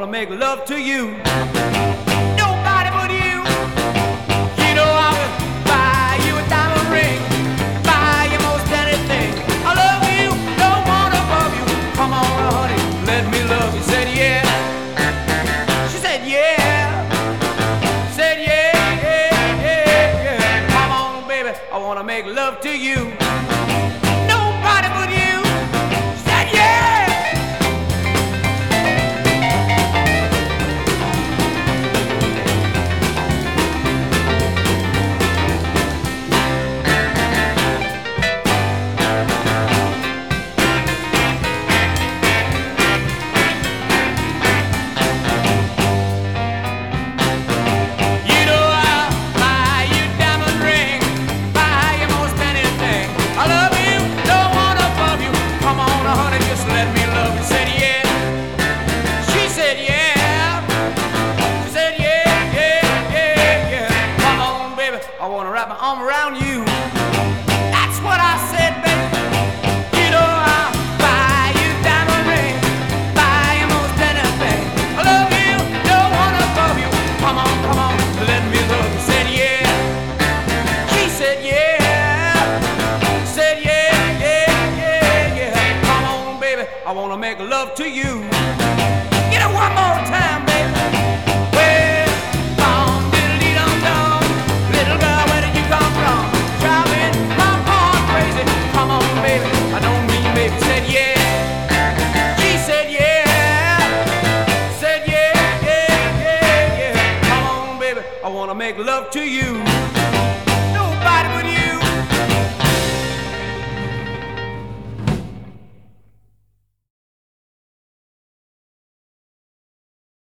wanna make love to you. Nobody but you. You know I will buy you a diamond ring, buy you most anything. I love you, no one above you. Come on, honey, let me love you. Said yeah. She said yeah. Said yeah, yeah, yeah, yeah. Come on, baby, I wanna make love to you. Nobody but you. Said yeah. I wanna wrap my arm around you. That's what I said, baby. You know I'll buy you a diamond ring, buy you most anything. I love you, no one above you. Come on, let me love you. Said yeah. She said yeah. Said yeah, yeah, yeah, yeah. Come on, baby, I wanna make love to you. Get it one more time, baby. I wanna make love to you. Nobody but you.